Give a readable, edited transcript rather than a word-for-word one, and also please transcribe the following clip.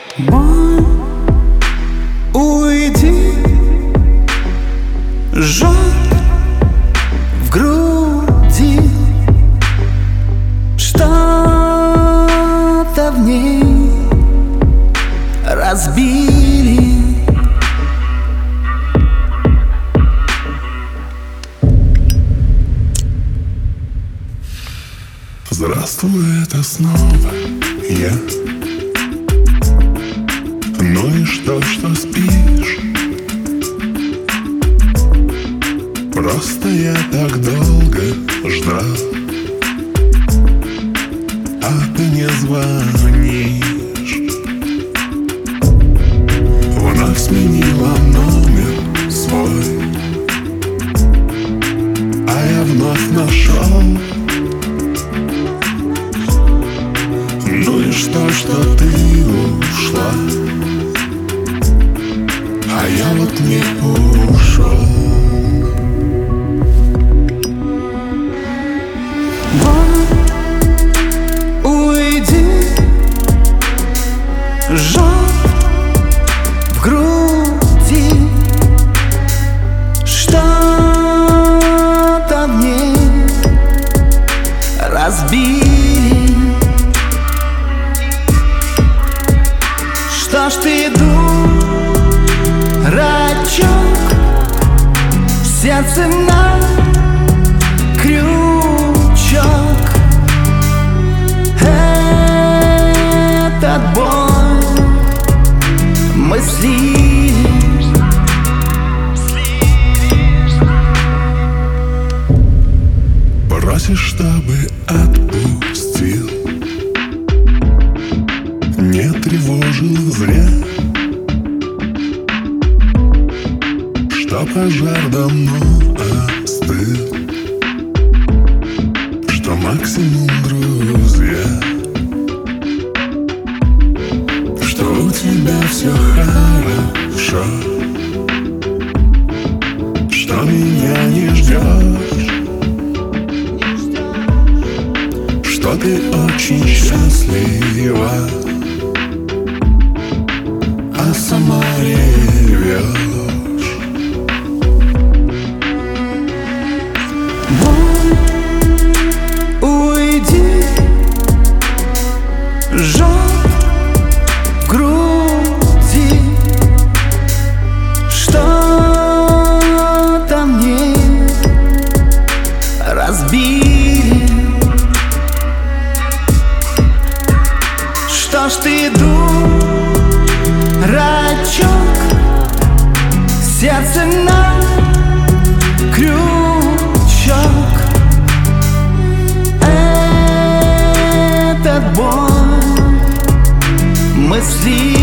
Боль, уйди, жжет в груди, что-то в ней разбили. Здравствуй, это снова я. Ну и что спишь? Просто я так долго ждал, а ты не звонишь. Вновь сменила номер свой, а я вновь нашел. Ну и что ты ушла, а я вот не ушел. Боль, уйди, жжет в груди, что-то в ней разбили. Что ж ты, дурачок, в сердце на крючок? Этот бой мы слили. Просишь, чтобы отпустил, не тревожил зря, что пожар давно остыл, что максимум друзья, что у тебя все хорошо, что меня не ждешь, что ты очень счастлива, а сама ревешь. Боль, уйди, жжет в груди, что-то в ней разбили. Что ж ты, дурачок, сердце на крючок? Этот бой мы слили.